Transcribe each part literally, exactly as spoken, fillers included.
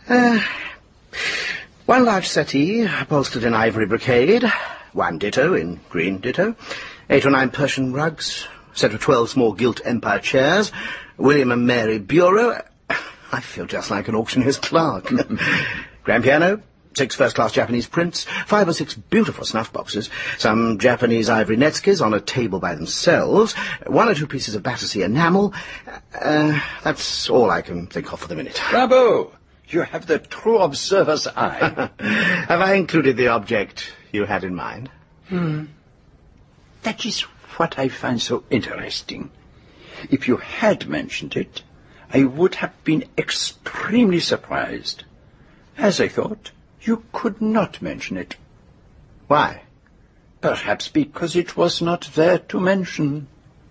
Uh, one large settee, upholstered in ivory brocade, one ditto in green ditto, eight or nine Persian rugs, a set of twelve small gilt Empire chairs, William and Mary bureau. I feel just like an auctioneer's clerk. Grand piano, six first-class Japanese prints, five or six beautiful snuff boxes, some Japanese ivory netskis on a table by themselves, one or two pieces of Battersea enamel. Uh, that's all I can think of for the minute. Bravo! You have the true observer's eye. Have I included the object you had in mind? Hmm. That is what I find so interesting. If you had mentioned it, I would have been extremely surprised. As I thought, you could not mention it. Why? Perhaps because it was not there to mention.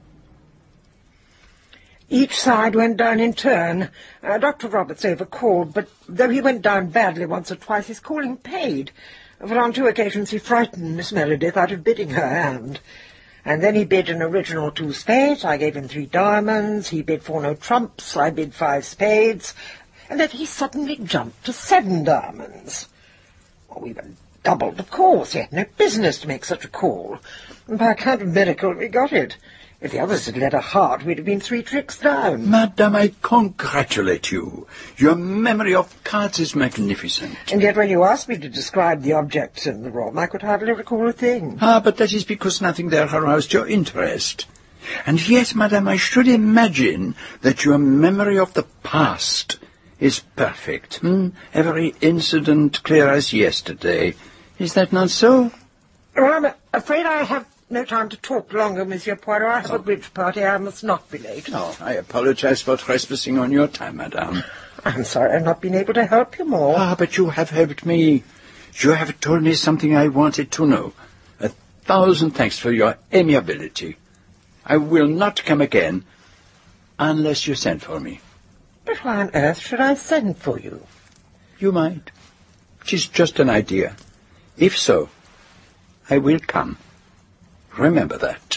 Each side went down in turn. Uh, Doctor Roberts overcalled, but though he went down badly once or twice, his calling paid. For on two occasions he frightened Miss Meredith out of bidding her hand. And then he bid an original two spades, I gave him three diamonds, he bid four no trumps, I bid five spades, and then he suddenly jumped to seven diamonds. Well, we were doubled, of course. He had no business to make such a call. And by a kind of miracle we got it. If the others had led a heart, we'd have been three tricks down. Madame, I congratulate you. Your memory of cards is magnificent. And yet when you asked me to describe the objects in the room, I could hardly recall a thing. Ah, but that is because nothing there aroused your interest. And yet, Madame, I should imagine that your memory of the past is perfect. Hmm? Every incident clear as yesterday. Is that not so? Well, I'm afraid I have no time to talk longer, Monsieur Poirot. I have oh. a bridge party. I must not be late. Oh, I apologize for trespassing on your time, Madame. I'm sorry I've not been able to help you more. Ah, but you have helped me. You have told me something I wanted to know. A thousand thanks for your amiability. I will not come again unless you send for me. But why on earth should I send for you? You might. It is just an idea. If so, I will come. Remember that.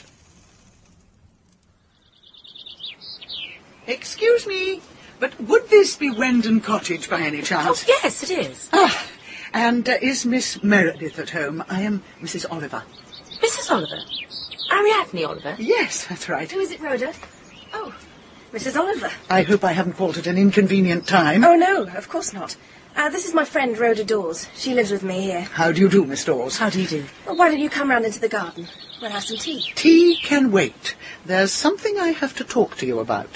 Excuse me, but would this be Wendon Cottage by any chance? Oh, yes, it is. Ah, and uh, is Miss Meredith at home? I am Missus Oliver. Missus Oliver? Ariadne Oliver? Yes, that's right. Who is it, Rhoda? Oh, Missus Oliver. I hope I haven't called at an inconvenient time. Oh, no, of course not. Uh, this is my friend Rhoda Dawes. She lives with me here. How do you do, Miss Dawes? How do you do? Well, why don't you come round into the garden? We'll have some tea. Tea can wait. There's something I have to talk to you about.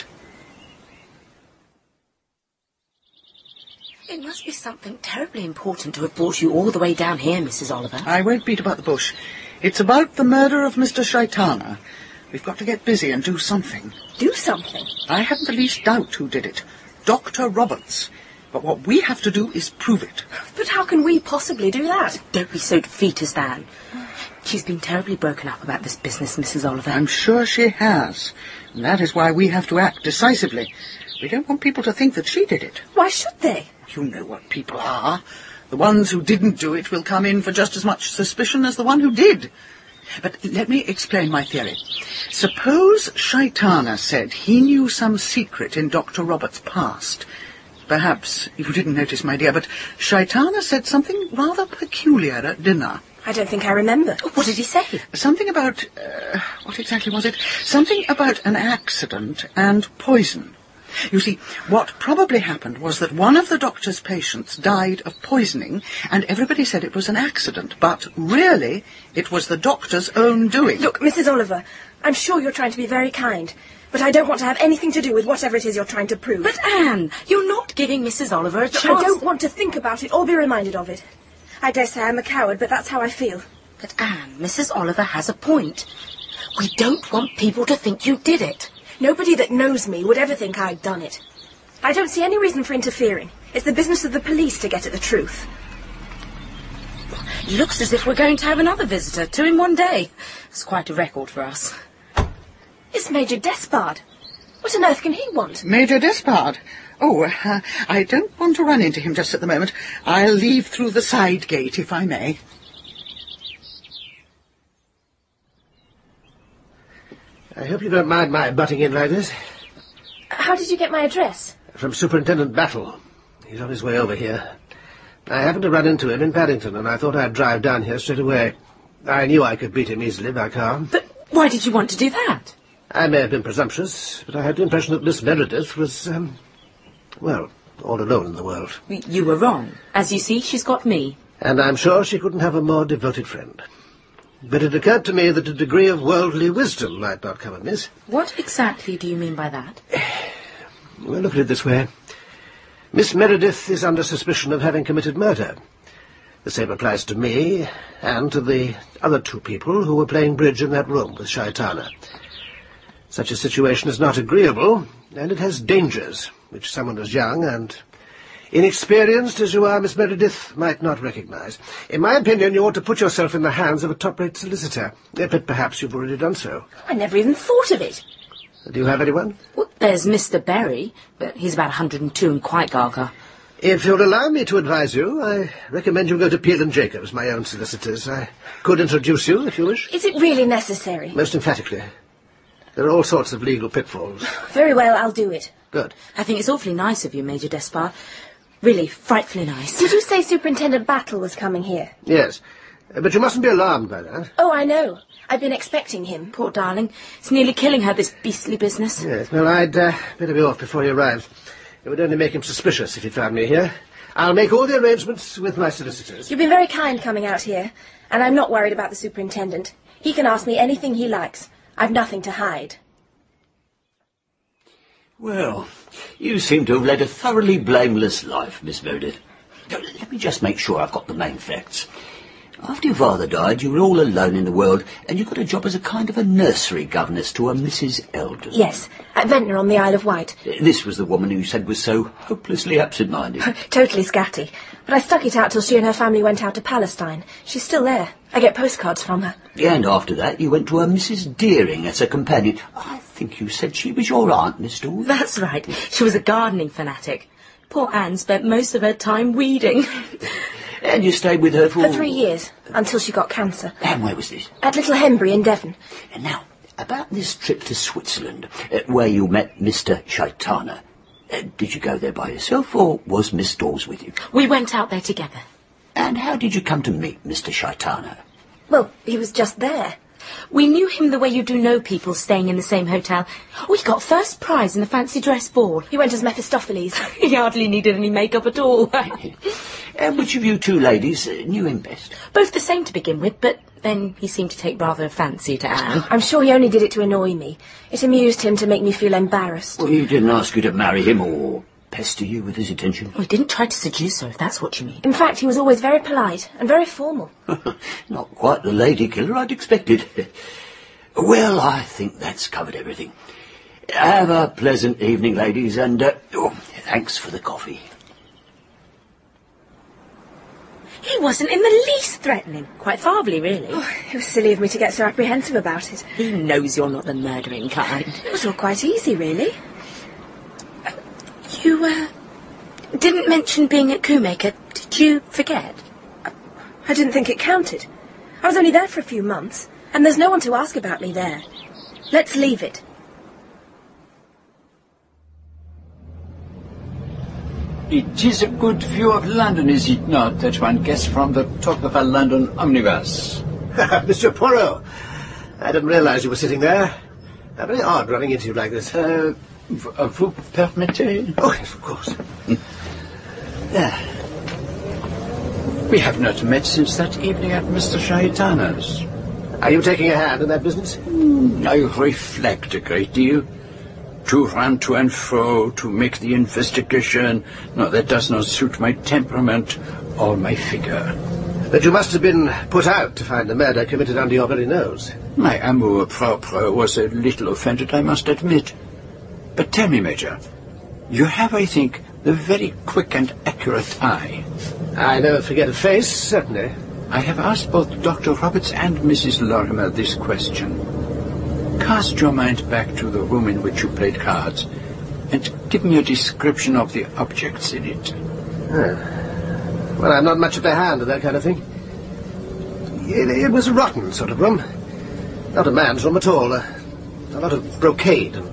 It must be something terribly important to have brought you all the way down here, Missus Oliver. I won't beat about the bush. It's about the murder of Mister Shaitana. We've got to get busy and do something. Do something? I haven't the least doubt who did it. Doctor Roberts. But what we have to do is prove it. But how can we possibly do that? Don't be so defeatist, Anne. She's been terribly broken up about this business, Missus Oliver. I'm sure she has. And that is why we have to act decisively. We don't want people to think that she did it. Why should they? You know what people are. The ones who didn't do it will come in for just as much suspicion as the one who did. But let me explain my theory. Suppose Shaitana said he knew some secret in Doctor Roberts' past. Perhaps you didn't notice, my dear, but Shaitana said something rather peculiar at dinner. I don't think I remember. What did he say? Something about... Uh, what exactly was it? Something about an accident and poison. You see, what probably happened was that one of the doctor's patients died of poisoning, and everybody said it was an accident, but really it was the doctor's own doing. Look, Missus Oliver, I'm sure you're trying to be very kind, but I don't want to have anything to do with whatever it is you're trying to prove. But, Anne, you're not giving Missus Oliver a chance. I don't want to think about it or be reminded of it. I dare say I'm a coward, but that's how I feel. But, Anne, Missus Oliver has a point. We don't want people to think you did it. Nobody that knows me would ever think I'd done it. I don't see any reason for interfering. It's the business of the police to get at the truth. It looks as if we're going to have another visitor, two in one day. It's quite a record for us. It's Major Despard. What on earth can he want? Major Despard? Oh, uh, I don't want to run into him just at the moment. I'll leave through the side gate, if I may. I hope you don't mind my butting in like this. How did you get my address? From Superintendent Battle. He's on his way over here. I happened to run into him in Paddington, and I thought I'd drive down here straight away. I knew I could beat him easily by car. But why did you want to do that? I may have been presumptuous, but I had the impression that Miss Meredith was, um, well, all alone in the world. You were wrong. As you see, she's got me. And I'm sure she couldn't have a more devoted friend. But it occurred to me that a degree of worldly wisdom might not come amiss. What exactly do you mean by that? Well, look at it this way. Miss Meredith is under suspicion of having committed murder. The same applies to me and to the other two people who were playing bridge in that room with Shaitana. Such a situation is not agreeable, and it has dangers, which someone as young and inexperienced as you are, Miss Meredith, might not recognise. In my opinion, you ought to put yourself in the hands of a top-rate solicitor. But perhaps you've already done so. I never even thought of it. Do you have anyone? Well, there's Mister Berry, but he's about one hundred and two and quite gaga. If you'll allow me to advise you, I recommend you go to Peel and Jacobs, my own solicitors. I could introduce you, if you wish. Is it really necessary? Most emphatically. There are all sorts of legal pitfalls. Very well, I'll do it. Good. I think it's awfully nice of you, Major Despard. Really, frightfully nice. Did you say Superintendent Battle was coming here? Yes. But you mustn't be alarmed by that. Oh, I know. I've been expecting him. Poor darling. It's nearly killing her, this beastly business. Yes, well, I'd uh, better be off before he arrives. It would only make him suspicious if he found me here. I'll make all the arrangements with my solicitors. You've been very kind coming out here, and I'm not worried about the Superintendent. He can ask me anything he likes. I've nothing to hide. Well, you seem to have led a thoroughly blameless life, Miss Meredith. Now, let me just make sure I've got the main facts. After your father died, you were all alone in the world, and you got a job as a kind of a nursery governess to a Missus Eldon. Yes, at Ventnor on the Isle of Wight. This was the woman who you said was so hopelessly absent-minded. Totally scatty. But I stuck it out till she and her family went out to Palestine. She's still there. I get postcards from her. And after that, you went to a Missus Deering as a companion. I think you said she was your aunt, Miss Dawes. That's right. She was a gardening fanatic. Poor Anne spent most of her time weeding. And you stayed with her for... For three years, until she got cancer. And where was this? At Little Henbury in Devon. And now, about this trip to Switzerland, uh, where you met Mister Shaitana. Uh, did you go there by yourself, or was Miss Dawes with you? We went out there together. And how did you come to meet Mister Shaitana? Well, he was just there. We knew him the way you do know people staying in the same hotel. We got first prize in the fancy dress ball. He went as Mephistopheles. He hardly needed any makeup at all. And which of you two ladies uh, knew him best? Both the same to begin with, but then he seemed to take rather a fancy to Anne. I'm sure he only did it to annoy me. It amused him to make me feel embarrassed. Well, he didn't ask you to marry him or pester you with his attention? Well, he didn't try to seduce her, if that's what you mean. In fact, he was always very polite and very formal. Not quite the lady killer I'd expected. Well, I think that's covered everything. Have a pleasant evening, ladies, and uh, oh, thanks for the coffee. He wasn't in the least threatening. Quite fatherly, really. Oh, it was silly of me to get so apprehensive about it. He knows you're not the murdering kind. It was all quite easy, really. Uh, you, uh, didn't mention being at Coomacre. Did you forget? I, I didn't think it counted. I was only there for a few months, and there's no one to ask about me there. Let's leave it. It is a good view of London, is it not, that one gets from the top of a London omnibus? Mister Poirot, I didn't realise you were sitting there. How very odd running into you like this. Uh, vous permettez? Oh, yes, of course. Yeah. We have not met since that evening at Mister Shaitana's. Are you taking a hand in that business? Mm, I reflect a great deal. To run to and fro, to make the investigation. No, that does not suit my temperament or my figure. But you must have been put out to find the murder committed under your very nose. My amour propre was a little offended, I must admit. But tell me, Major, you have, I think, the very quick and accurate eye. I never forget a face, certainly. I have asked both Doctor Roberts and Missus Lorimer this question. Cast your mind back to the room in which you played cards, and give me a description of the objects in it. Oh. Well, I'm not much of a hand at that kind of thing. It, it was a rotten sort of room. Not a man's room at all. A, a lot of brocade and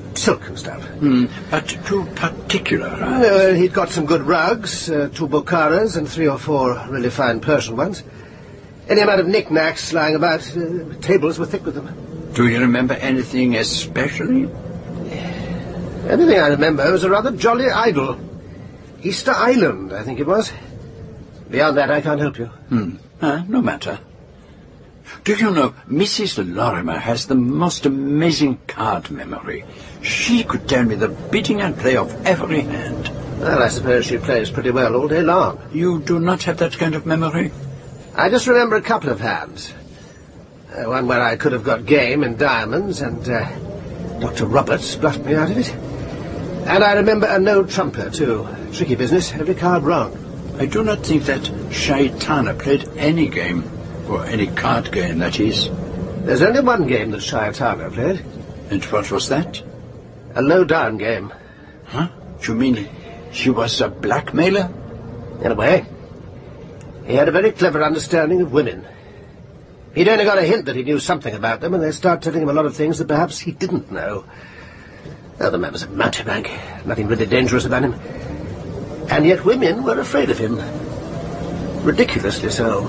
silk and stuff. Hmm, but too particular. Huh? Uh, he'd got some good rugs, uh, two Bokharas and three or four really fine Persian ones. Any amount of knickknacks lying about. Uh, tables were thick with them. Do you remember anything especially? Anything I remember was a rather jolly idyll. Easter Island, I think it was. Beyond that, I can't help you. Hmm. Ah, no matter. Do you know, Missus Lorimer has the most amazing card memory. She could tell me the bidding and play of every hand. Well, I suppose she plays pretty well all day long. You do not have that kind of memory? I just remember a couple of hands. Uh, one where I could have got game in diamonds, and uh, Doctor Roberts bluffed me out of it. And I remember a no-trumper, too. Tricky business, every card wrong. I do not think that Shaitana played any game, or any card game, that is. There's only one game that Shaitana played. And what was that? A low-down game. Huh? You mean she was a blackmailer? In a way. He had a very clever understanding of women. He'd only got a hint that he knew something about them, and they start telling him a lot of things that perhaps he didn't know. Now, the man was a mountebank. Nothing really dangerous about him. And yet women were afraid of him. Ridiculously so.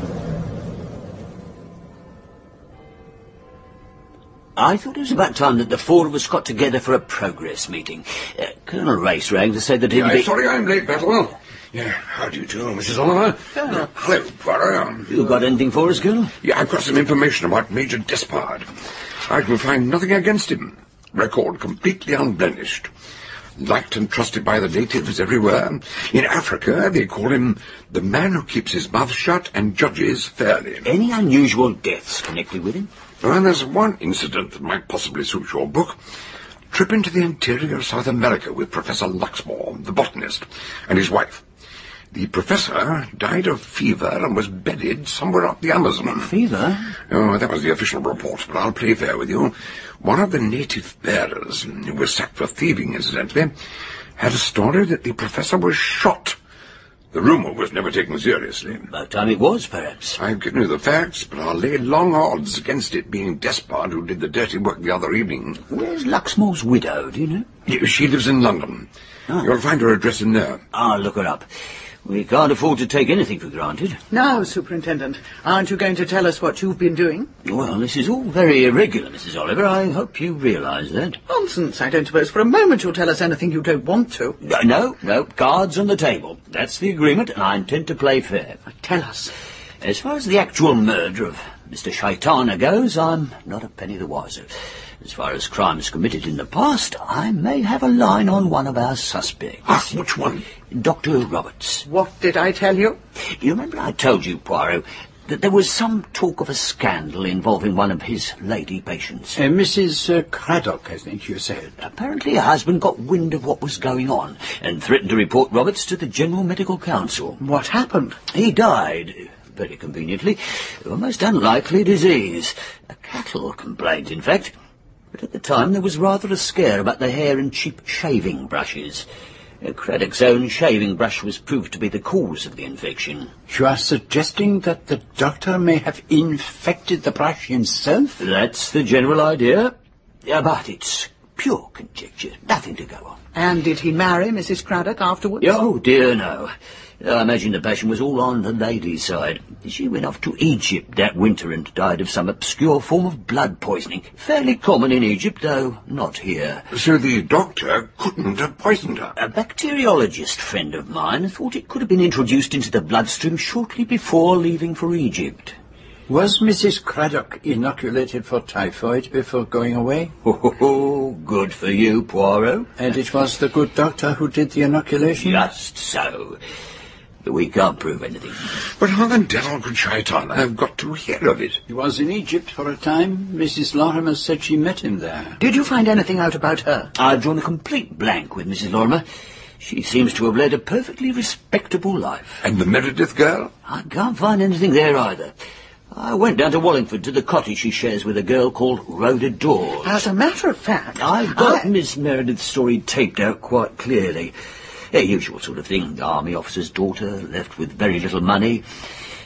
I thought it was about time that the four of us got together for a progress meeting. Uh, Colonel Race rang to say that he'd yeah, be... Sorry I'm late, Battle. Yeah, how do you do, Missus Oliver? Colonel. Uh, hello, Poirot. You got anything for us, Colonel? Yeah, I've got some information about Major Despard. I can find nothing against him. Record completely unblemished. Liked and trusted by the natives everywhere. In Africa, they call him the man who keeps his mouth shut and judges fairly. Any unusual deaths connected with him? Well, there's one incident that might possibly suit your book. Trip into the interior of South America with Professor Luxmore, the botanist, and his wife. The professor died of fever and was bedded somewhere up the Amazon. Fever? Oh, that was the official report, but I'll play fair with you. One of the native bearers, who was sacked for thieving, incidentally, had a story that the professor was shot. The rumour was never taken seriously. About time it was, perhaps. I've given you the facts, but I'll lay long odds against it being Despard who did the dirty work the other evening. Where's Luxmore's widow, do you know? She lives in London. Oh. You'll find her address in there. I'll look her up. We can't afford to take anything for granted. Now, Superintendent, aren't you going to tell us what you've been doing? Well, this is all very irregular, Missus Oliver. I hope you realise that. Nonsense. I don't suppose for a moment you'll tell us anything you don't want to. Uh, no, no. Cards on the table. That's the agreement, and I intend to play fair. Tell us. As far as the actual murder of Mister Shaitana goes, I'm not a penny the wiser. As far as crimes committed in the past, I may have a line on one of our suspects. Ah, which one? Doctor Roberts. What did I tell you? You remember I told you, Poirot, that there was some talk of a scandal involving one of his lady patients. Uh, Missus Uh, Craddock, I think you said. Apparently her husband got wind of what was going on and threatened to report Roberts to the General Medical Council. What happened? He died, very conveniently, of a most unlikely disease. A cattle complaint, in fact. But at the time there was rather a scare about the hair and cheap shaving brushes. Uh, Craddock's own shaving brush was proved to be the cause of the infection. You are suggesting that the doctor may have infected the brush himself? That's the general idea. Yeah, but it's pure conjecture, nothing to go on. And did he marry Missus Craddock afterwards? Oh, dear, no. I imagine the passion was all on the lady's side. She went off to Egypt that winter and died of some obscure form of blood poisoning. Fairly common in Egypt, though not here. So the doctor couldn't have poisoned her? A bacteriologist friend of mine thought it could have been introduced into the bloodstream shortly before leaving for Egypt. Was Missus Craddock inoculated for typhoid before going away? Oh, good for you, Poirot. And it was the good doctor who did the inoculation? Just so. But we can't prove anything. But how the devil could Shaitana have got to hear of it? He was in Egypt for a time. Missus Lorimer said she met him there. Did you find anything out about her? I've drawn a complete blank with Missus Lorimer. She seems to have led a perfectly respectable life. And the Meredith girl? I can't find anything there either. I went down to Wallingford to the cottage she shares with a girl called Rhoda Dawes. As a matter of fact, I've got I... Miss Meredith's story taped out quite clearly. A usual sort of thing. Army officer's daughter, left with very little money.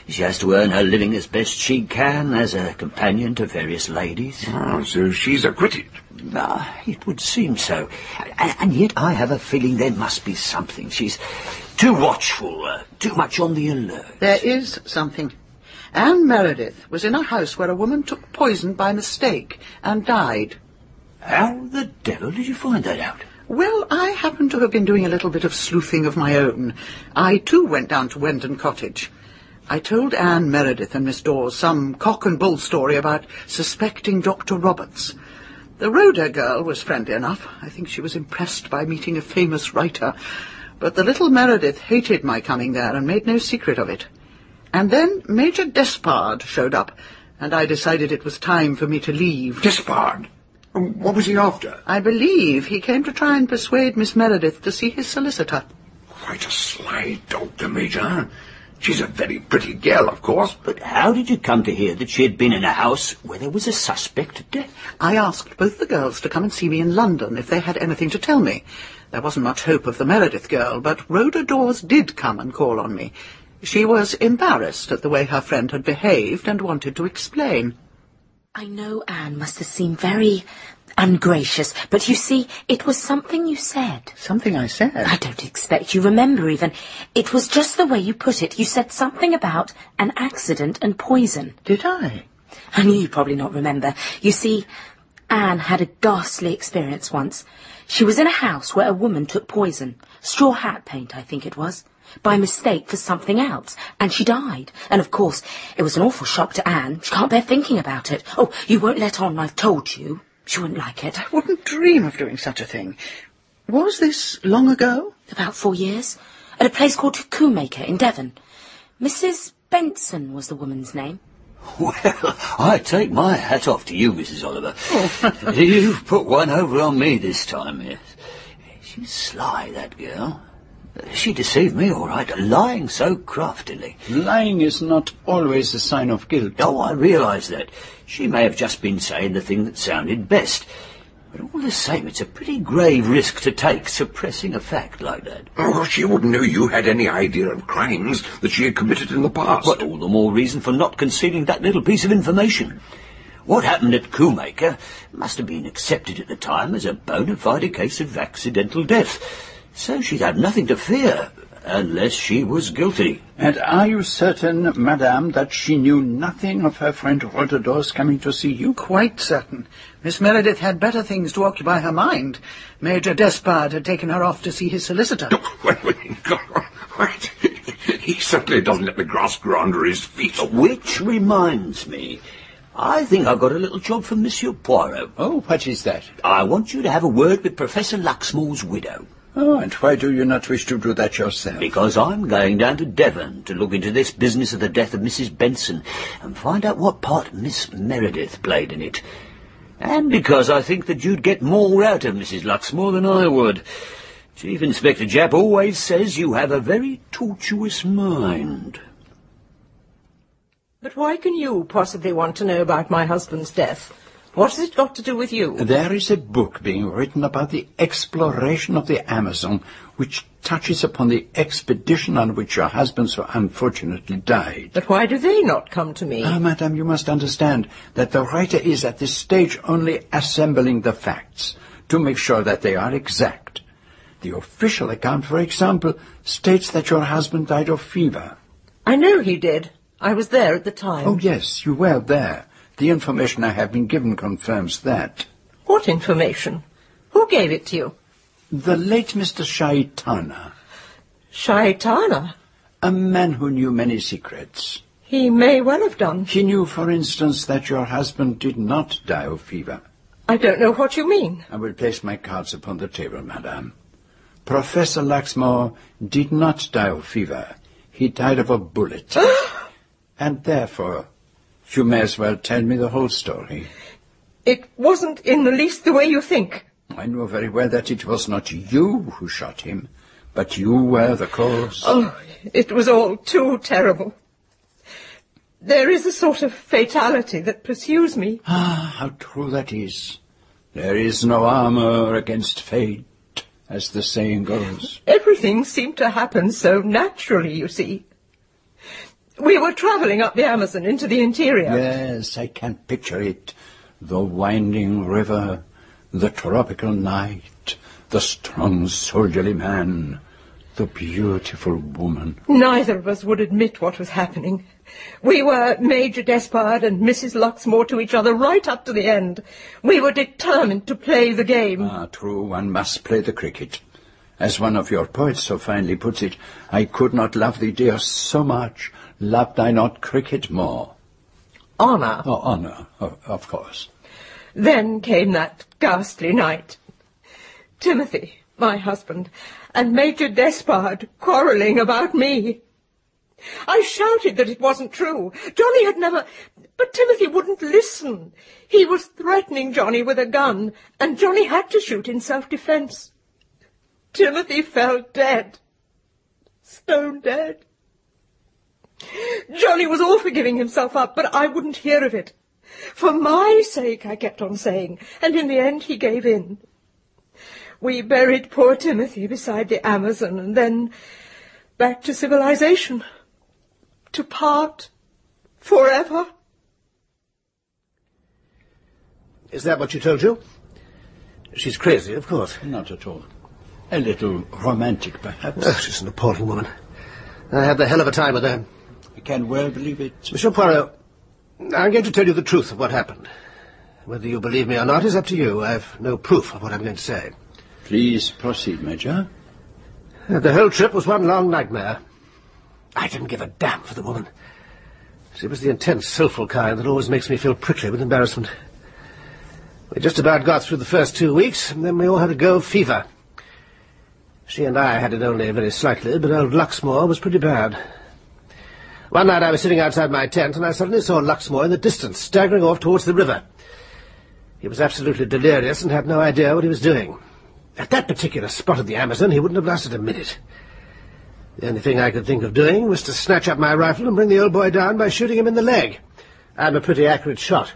She has to earn her living as best she can as a companion to various ladies. Oh, so she's acquitted. Ah, it would seem so. And, and yet I have a feeling there must be something. She's too watchful, uh, too much on the alert. There is something. Anne Meredith was in a house where a woman took poison by mistake and died. How the devil did you find that out? Well, I happen to have been doing a little bit of sleuthing of my own. I, too, went down to Wendon Cottage. I told Anne Meredith and Miss Dawes some cock-and-bull story about suspecting Doctor Roberts. The Rhoda girl was friendly enough. I think she was impressed by meeting a famous writer. But the little Meredith hated my coming there and made no secret of it. And then Major Despard showed up, and I decided it was time for me to leave. Despard? What was he after? I believe he came to try and persuade Miss Meredith to see his solicitor. Quite a sly dog, the Major. She's a very pretty girl, of course. But how did you come to hear that she had been in a house where there was a suspect death? I asked both the girls to come and see me in London if they had anything to tell me. There wasn't much hope of the Meredith girl, but Rhoda Dawes did come and call on me. She was embarrassed at the way her friend had behaved and wanted to explain. I know Anne must have seemed very ungracious, but you see, it was something you said. Something I said? I don't expect you remember even. It was just the way you put it. You said something about an accident and poison. Did I? I knew you'd probably not remember. You see, Anne had a ghastly experience once. She was in a house where a woman took poison, straw hat paint, I think it was, by mistake for something else, and she died. And, of course, it was an awful shock to Anne. She can't bear thinking about it. Oh, you won't let on I've told you. She wouldn't like it. I wouldn't dream of doing such a thing. Was this long ago? About four years. At a place called Coommaker in Devon. Missus Benson was the woman's name. Well, I take my hat off to you, Missus Oliver. Oh. You've put one over on me this time, yes. She's sly, that girl. She deceived me, all right, lying so craftily. Lying is not always a sign of guilt. Oh, I realise that. She may have just been saying the thing that sounded best. But all the same, it's a pretty grave risk to take, suppressing a fact like that. Oh, she wouldn't know you had any idea of crimes that she had committed in the past. But all the more reason for not concealing that little piece of information. What happened at Coommaker must have been accepted at the time as a bona fide case of accidental death. So she'd have nothing to fear, unless she was guilty. And are you certain, madame, that she knew nothing of her friend Rhoda Dawes coming to see you? Quite certain. Miss Meredith had better things to occupy her mind. Major Despard had taken her off to see his solicitor. Wait, wait, wait. He certainly doesn't let the grass grow under his feet. Which reminds me, I think I've got a little job for Monsieur Poirot. Oh, what is that? I want you to have a word with Professor Luxmore's widow. Oh, and why do you not wish to do that yourself? Because I'm going down to Devon to look into this business of the death of Missus Benson and find out what part Miss Meredith played in it. And because I think that you'd get more out of Missus Luxmore than I would. Chief Inspector Japp always says you have a very tortuous mind. But why can you possibly want to know about my husband's death? What has it got to do with you? There is a book being written about the exploration of the Amazon, which touches upon the expedition on which your husband so unfortunately died. But why do they not come to me? Ah, madame, you must understand that the writer is at this stage only assembling the facts to make sure that they are exact. The official account, for example, states that your husband died of fever. I know he did. I was there at the time. Oh, yes, you were there. The information I have been given confirms that. What information? Who gave it to you? The late Mister Shaitana. Shaitana? A man who knew many secrets. He may well have done. He knew, for instance, that your husband did not die of fever. I don't know what you mean. I will place my cards upon the table, madame. Professor Luxmore did not die of fever. He died of a bullet. And therefore, you may as well tell me the whole story. It wasn't in the least the way you think. I know very well that it was not you who shot him, but you were the cause. Oh, it was all too terrible. There is a sort of fatality that pursues me. Ah, how true that is. There is no armour against fate, as the saying goes. Everything seemed to happen so naturally, you see. We were travelling up the Amazon into the interior. Yes, I can picture it. The winding river, the tropical night, the strong soldierly man, the beautiful woman. Neither of us would admit what was happening. We were Major Despard and Missus Luxmore to each other right up to the end. We were determined to play the game. Ah, true, one must play the cricket. As one of your poets so finely puts it, I could not love thee, dear, so much, loved I not cricket more. Honour. Oh, honour, of, of course. Then came that ghastly night. Timothy, my husband, and Major Despard quarrelling about me. I shouted that it wasn't true. Johnny had never... But Timothy wouldn't listen. He was threatening Johnny with a gun, and Johnny had to shoot in self-defence. Timothy fell dead. Stone dead. Johnny was all for giving himself up, but I wouldn't hear of it. For my sake, I kept on saying, and in the end he gave in. We buried poor Timothy beside the Amazon, and then back to civilization. To part forever. Is that what she told you? She's crazy, of course. Not at all. A little romantic, perhaps. Oh, she's an appalling woman. I had the hell of a time with her. I can well believe it. Monsieur Poirot, I'm going to tell you the truth of what happened. Whether you believe me or not is up to you. I've no proof of what I'm going to say. Please proceed, Major. The whole trip was one long nightmare. I didn't give a damn for the woman. She was the intense, soulful kind that always makes me feel prickly with embarrassment. We just about got through the first two weeks, and then we all had a go of fever. She and I had it only very slightly, but old Luxmore was pretty bad. One night I was sitting outside my tent, and I suddenly saw Luxmore in the distance, staggering off towards the river. He was absolutely delirious and had no idea what he was doing. At that particular spot of the Amazon, he wouldn't have lasted a minute. The only thing I could think of doing was to snatch up my rifle and bring the old boy down by shooting him in the leg. I'm a pretty accurate shot.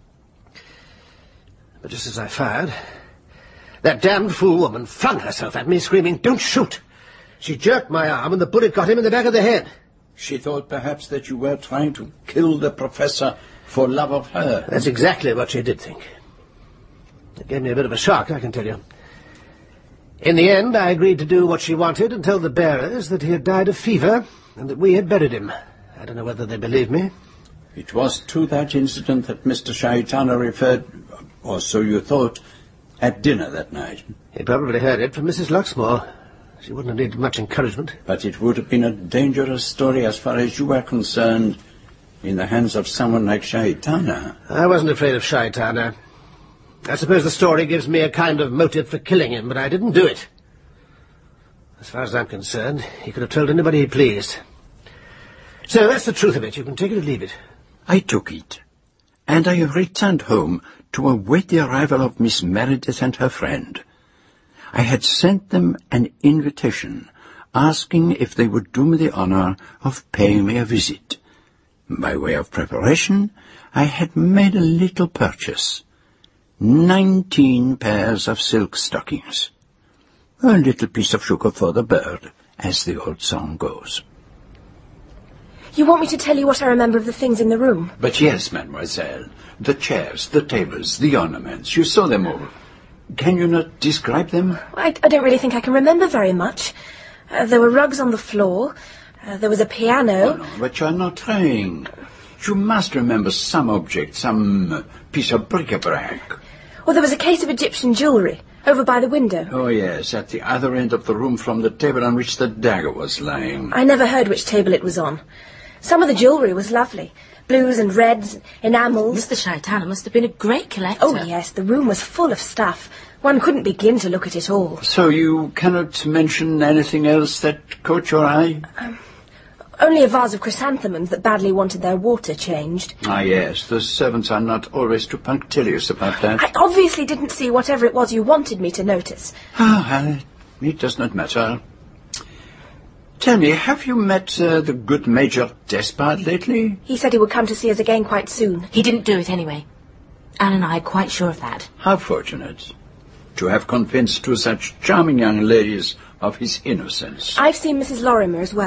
But just as I fired, that damned fool woman flung herself at me, screaming, "Don't shoot!" She jerked my arm, and the bullet got him in the back of the head. She thought perhaps that you were trying to kill the professor for love of her. That's exactly what she did think. It gave me a bit of a shock, I can tell you. In the end, I agreed to do what she wanted and tell the bearers that he had died of fever and that we had buried him. I don't know whether they believed me. It was to that incident that Mister Shaitana referred, or so you thought, at dinner that night. He probably heard it from Missus Luxmore. She wouldn't have needed much encouragement. But it would have been a dangerous story as far as you were concerned in the hands of someone like Shaitana. I wasn't afraid of Shaitana. I suppose the story gives me a kind of motive for killing him, but I didn't do it. As far as I'm concerned, he could have told anybody he pleased. So that's the truth of it. You can take it or leave it. I took it, and I returned home to await the arrival of Miss Meredith and her friend. I had sent them an invitation, asking if they would do me the honour of paying me a visit. By way of preparation, I had made a little purchase. Nineteen pairs of silk stockings. A little piece of sugar for the bird, as the old song goes. You want me to tell you what I remember of the things in the room? But yes, mademoiselle. The chairs, the tables, the ornaments. You saw them all. Can you not describe them? I, I don't really think I can remember very much. Uh, there were rugs on the floor. Uh, there was a piano. Oh, no, but you're not trying. You must remember some object, some uh, piece of bric-a-brac. Well, there was a case of Egyptian jewellery over by the window. Oh, yes, at the other end of the room from the table on which the dagger was lying. I never heard which table it was on. Some of the jewellery was lovely. Blues and reds, enamels. Mister Shaitana must have been a great collector. Oh, yes, the room was full of stuff. One couldn't begin to look at it all. So you cannot mention anything else that caught your eye? Um, only a vase of chrysanthemums that badly wanted their water changed. Ah, yes, the servants are not always too punctilious about that. I obviously didn't see whatever it was you wanted me to notice. Ah, well, it does not matter. Tell me, have you met uh, the good Major Despard lately? He said he would come to see us again quite soon. He didn't do it anyway. Anne and I are quite sure of that. How fortunate to have convinced two such charming young ladies of his innocence. I've seen Missus Lorimer as well.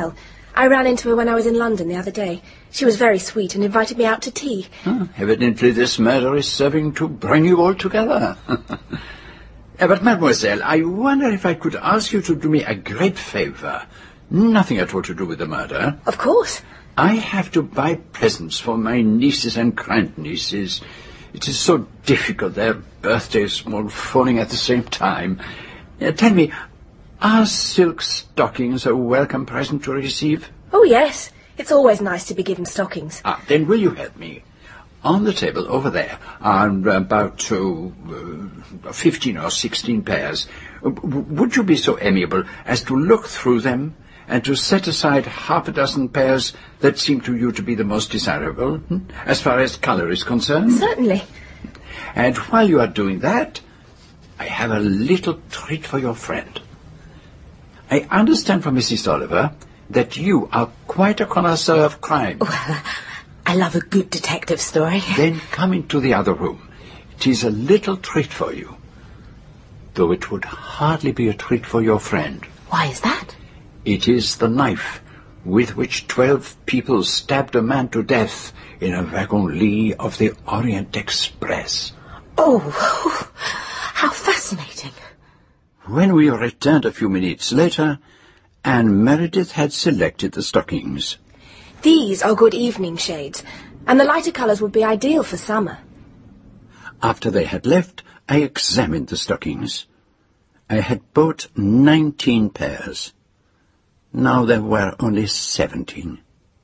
I ran into her when I was in London the other day. She was very sweet and invited me out to tea. Oh, evidently this murder is serving to bring you all together. Uh, but, mademoiselle, I wonder if I could ask you to do me a great favour. Nothing at all to do with the murder. Of course. I have to buy presents for my nieces and grandnieces. It is so difficult, their birthdays all falling at the same time. Uh, tell me, are silk stockings a welcome present to receive? Oh, yes. It's always nice to be given stockings. Ah, then will you help me? On the table over there are about uh, uh, fifteen or sixteen pairs. Uh, would you be so amiable as to look through them and to set aside half a dozen pairs that seem to you to be the most desirable, hmm, as far as colour is concerned? Certainly. And while you are doing that, I have a little treat for your friend. I understand from Missus Oliver that you are quite a connoisseur of crime. Well, I love a good detective story. Then come into the other room. It is a little treat for you, though it would hardly be a treat for your friend. Why is that? It is the knife with which twelve people stabbed a man to death in a wagon-lit of the Orient Express. Oh, how fascinating. When we returned a few minutes later, Anne Meredith had selected the stockings. These are good evening shades, and the lighter colours would be ideal for summer. After they had left, I examined the stockings. I had bought nineteen pairs. Now there were only seventeen.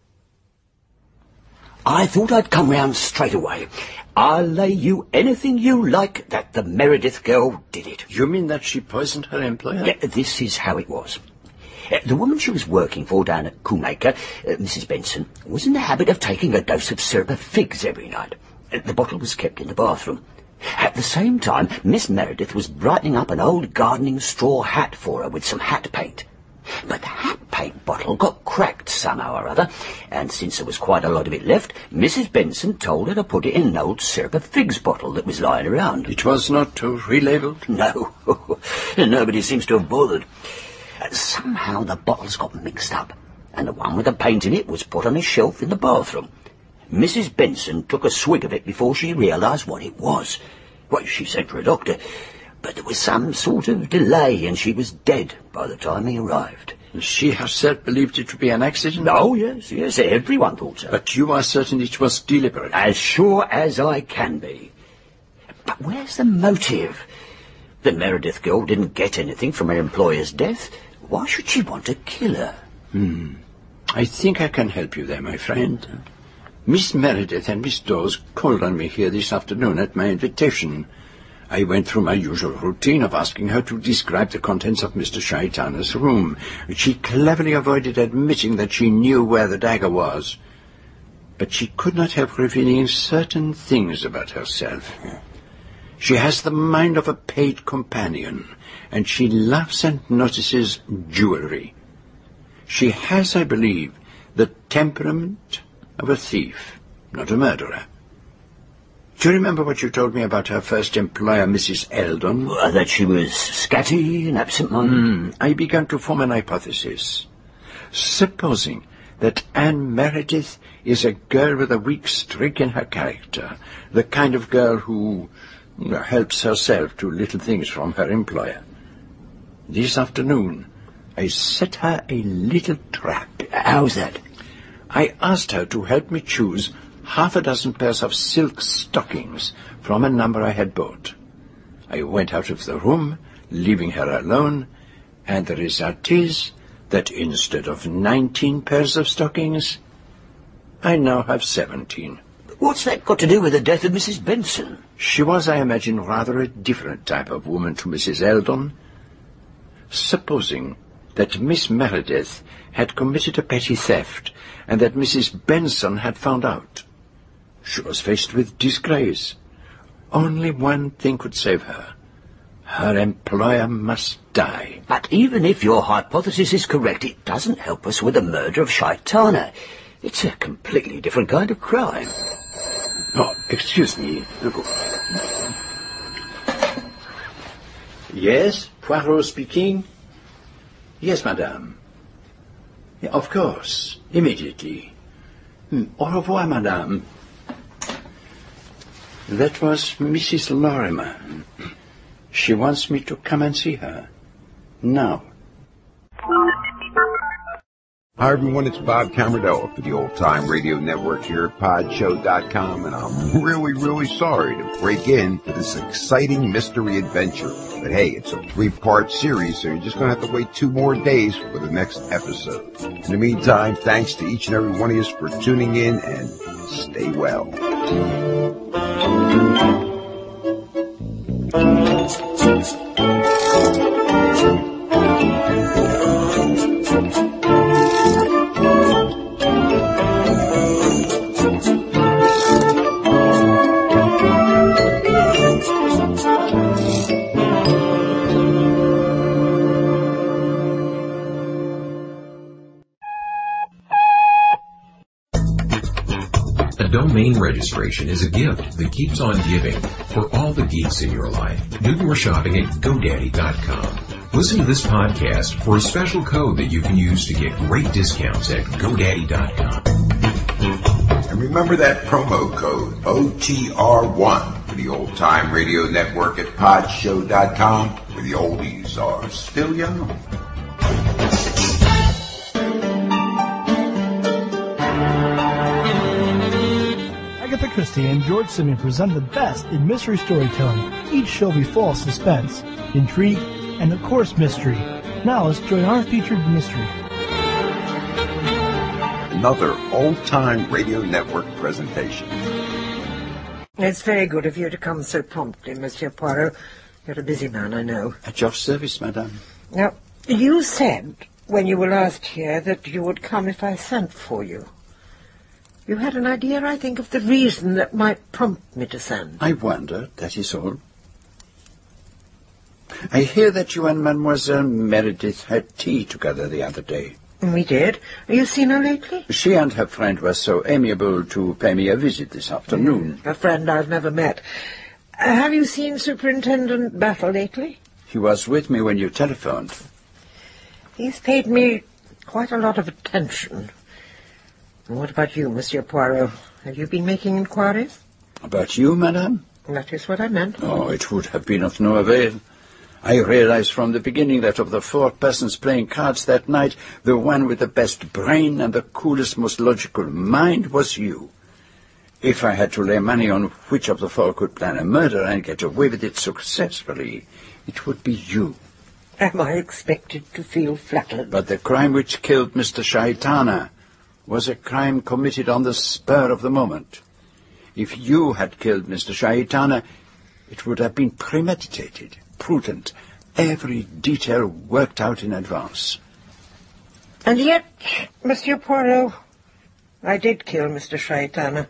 I thought I'd come round straight away. I'll lay you anything you like that the Meredith girl did it. You mean that she poisoned her employer? Yeah, this is how it was. Uh, the woman she was working for down at Coomacre, uh, Missus Benson, was in the habit of taking a dose of syrup of figs every night. Uh, the bottle was kept in the bathroom. At the same time, Miss Meredith was brightening up an old gardening straw hat for her with some hat paint. But the hat paint bottle got cracked somehow or other, and since there was quite a lot of it left, Missus Benson told her to put it in an old syrup of figs bottle that was lying around. It was not uh, relabelled? No. Nobody seems to have bothered. Uh, somehow the bottles got mixed up, and the one with the paint in it was put on a shelf in the bathroom. Missus Benson took a swig of it before she realised what it was. Well, she sent for a doctor, but there was some sort of delay, and she was dead by the time he arrived. She herself believed it to be an accident? Oh, yes, yes, everyone thought so. But you are certain it was deliberate? As sure as I can be. But where's the motive? The Meredith girl didn't get anything from her employer's death. Why should she want to kill her? Hmm. I think I can help you there, my friend. Miss Meredith and Miss Dawes called on me here this afternoon at my invitation. I went through my usual routine of asking her to describe the contents of Mister Shaitana's room. She cleverly avoided admitting that she knew where the dagger was. But she could not help revealing certain things about herself. She has the mind of a paid companion, and she loves and notices jewellery. She has, I believe, the temperament of a thief, not a murderer. Do you remember what you told me about her first employer, Missus Eldon? Uh, that she was scatty and absent-minded? Mm, I began to form an hypothesis. Supposing that Anne Meredith is a girl with a weak streak in her character, the kind of girl who uh, helps herself to little things from her employer. This afternoon, I set her a little trap. How's that? I asked her to help me choose half a dozen pairs of silk stockings from a number I had bought. I went out of the room, leaving her alone, and the result is that instead of nineteen pairs of stockings, I now have seventeen. What's that got to do with the death of Missus Benson? She was, I imagine, rather a different type of woman to Missus Eldon. Supposing that Miss Meredith had committed a petty theft, and that Missus Benson had found out. She was faced with disgrace. Only one thing could save her. Her employer must die. But even if your hypothesis is correct, it doesn't help us with the murder of Shaitana. It's a completely different kind of crime. Oh, excuse me. Yes, Poirot speaking. Yes, madame. Yeah, of course. Immediately. Hmm. Au revoir, madame. That was Missus Lorimer. She wants me to come and see her. Now. Hi, everyone. It's Bob Camarillo for the Old Time Radio Network here at pod show dot com, and I'm really, really sorry to break in to this exciting mystery adventure. But hey, it's a three-part series, so you're just going to have to wait two more days for the next episode. In the meantime, thanks to each and every one of you for tuning in, and stay well. Domain registration is a gift that keeps on giving for all the geeks in your life. Do your shopping at GoDaddy dot com. Listen to this podcast for a special code that you can use to get great discounts at GoDaddy dot com. And remember that promo code O T R one for the Old Time Radio Network at pod show dot com, where the oldies are still young. Agatha Christie and George Simeon present the best in mystery storytelling. Each show will be full of suspense, intrigue, and of course mystery. Now let's join our featured mystery. Another Old Time Radio Network presentation. It's very good of you to come so promptly, Monsieur Poirot. You're a busy man, I know. At your service, madame. Now, you said when you were last here that you would come if I sent for you. You had an idea, I think, of the reason that might prompt me to send. I wondered, that is all. I hear that you and Mademoiselle Meredith had tea together the other day. We did. Have you seen her lately? She and her friend were so amiable to pay me a visit this afternoon. Mm, a friend I've never met. Uh, have you seen Superintendent Battle lately? He was with me when you telephoned. He's paid me quite a lot of attention. What about you, Monsieur Poirot? Have you been making inquiries? About you, madame? That is what I meant. Oh, it would have been of no avail. I realized from the beginning that of the four persons playing cards that night, the one with the best brain and the coolest, most logical mind was you. If I had to lay money on which of the four could plan a murder and get away with it successfully, it would be you. Am I expected to feel flattered? But the crime which killed Mister Shaitana was a crime committed on the spur of the moment. If you had killed Mister Shaitana, it would have been premeditated, prudent, every detail worked out in advance. And yet, Monsieur Poirot, I did kill Mister Shaitana.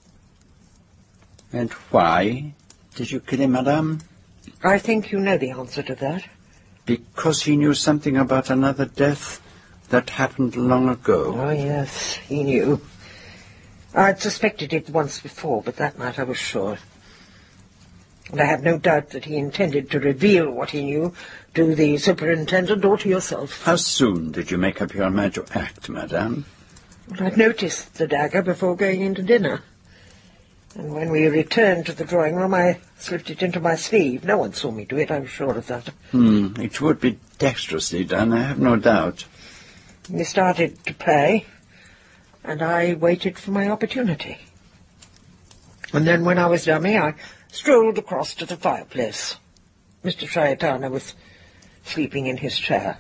And why did you kill him, madame? I think you know the answer to that. Because he knew something about another death that happened long ago. Oh, yes, he knew. I'd suspected it once before, but that night I was sure. And I have no doubt that he intended to reveal what he knew to the superintendent or to yourself. How soon did you make up your mind to act, madame? Well, I'd noticed the dagger before going into dinner. And when we returned to the drawing room, I slipped it into my sleeve. No one saw me do it, I was sure of that. Hmm, it would be dexterously done, I have no doubt. We started to play, and I waited for my opportunity. And then when I was dummy, I strolled across to the fireplace. Mister Shaitana was sleeping in his chair.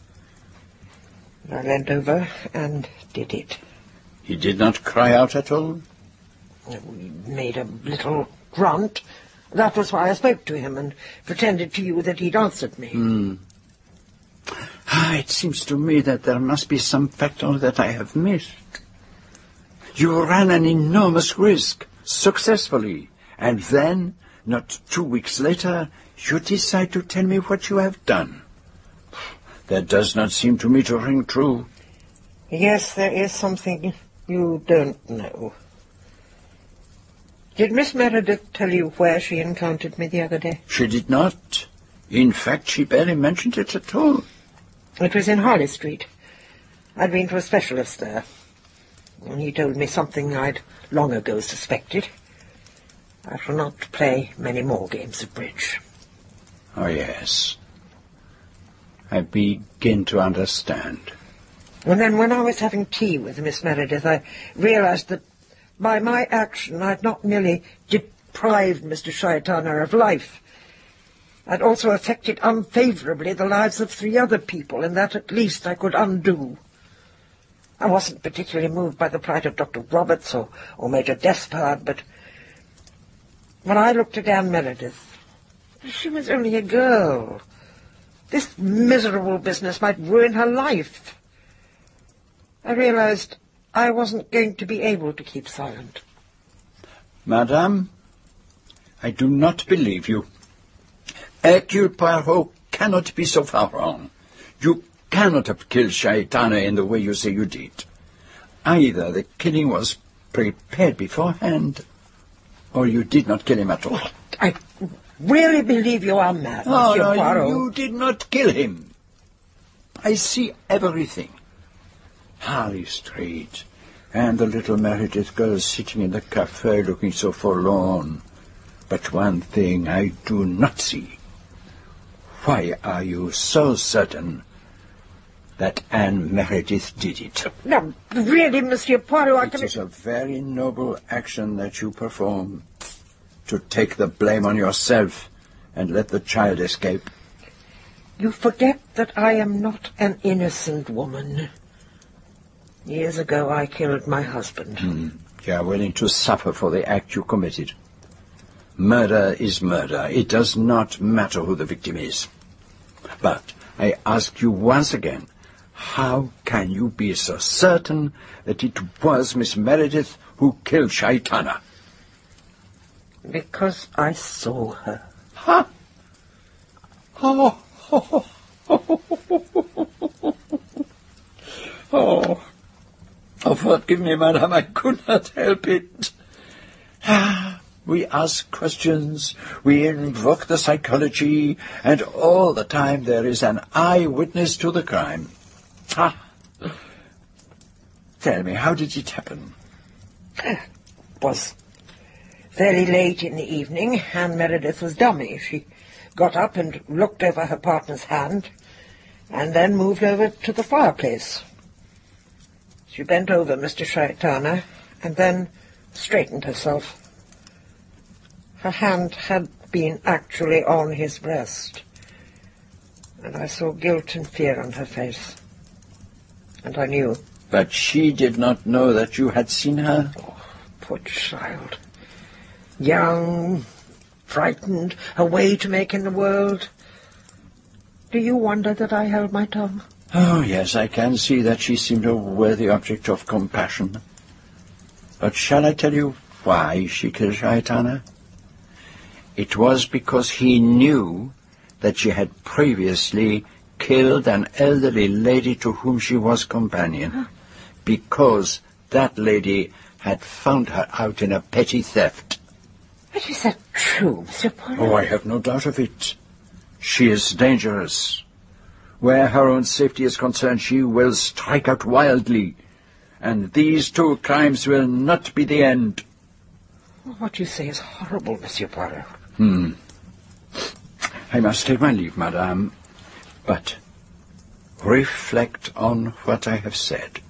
I leant over and did it. He did not cry out at all? He made a little grunt. That was why I spoke to him and pretended to you that he'd answered me. Hmm. Ah, it seems to me that there must be some factor that I have missed. You ran an enormous risk, successfully, and then, not two weeks later, you decide to tell me what you have done. That does not seem to me to ring true. Yes, there is something you don't know. Did Miss Meredith tell you where she encountered me the other day? She did not. In fact, she barely mentioned it at all. It was in Harley Street. I'd been to a specialist there, and he told me something I'd long ago suspected. I shall not play many more games of bridge. Oh, yes. I begin to understand. And then when I was having tea with Miss Meredith, I realised that by my action I'd not merely deprived Mister Shaitana of life, I'd also affected unfavourably the lives of three other people, and that at least I could undo. I wasn't particularly moved by the plight of Doctor Roberts or, or Major Despard, but when I looked at Anne Meredith, she was only a girl. This miserable business might ruin her life. I realised I wasn't going to be able to keep silent. Madame, I do not believe you. Hercule Poirot cannot be so far wrong. You cannot have killed Shaitana in the way you say you did. Either the killing was prepared beforehand, or you did not kill him at all. I really believe you are mad, Oh, Monsieur no, Poirot. you, you did not kill him. I see everything. Harley Street, and the little Meredith girl sitting in the cafe looking so forlorn. But one thing I do not see. Why are you so certain that Anne Meredith did it? No, really, Monsieur Poirot, I It can... is a very noble action that you perform, to take the blame on yourself and let the child escape. You forget that I am not an innocent woman. Years ago I killed my husband. Mm. You are willing to suffer for the act you committed. Murder is murder. It does not matter who the victim is. But I ask you once again, how can you be so certain that it was Miss Meredith who killed Shaitana? Because I saw her. Huh? Oh, oh, oh, oh, oh. Oh, forgive me, madame, I could not help it. We ask questions, we invoke the psychology, and all the time there is an eyewitness to the crime. Ah. Tell me, how did it happen? It was fairly late in the evening. Anne Meredith was dummy. She got up and looked over her partner's hand, and then moved over to the fireplace. She bent over Mister Shaitana, and then straightened herself. Her hand had been actually on his breast, and I saw guilt and fear on her face. And I knew. But she did not know that you had seen her? Oh, poor child. Young, frightened, a way to make in the world. Do you wonder that I held my tongue? Oh, yes, I can see that she seemed a worthy object of compassion. But shall I tell you why she killed Shaitana? It was because he knew that she had previously killed an elderly lady to whom she was companion, huh? Because that lady had found her out in a petty theft. But is that true, Monsieur Poirot? Oh, I have no doubt of it. She is dangerous. Where her own safety is concerned, she will strike out wildly. And these two crimes will not be the end. What you say is horrible, Monsieur Poirot. Hmm. I must take my leave, madame. But reflect on what I have said.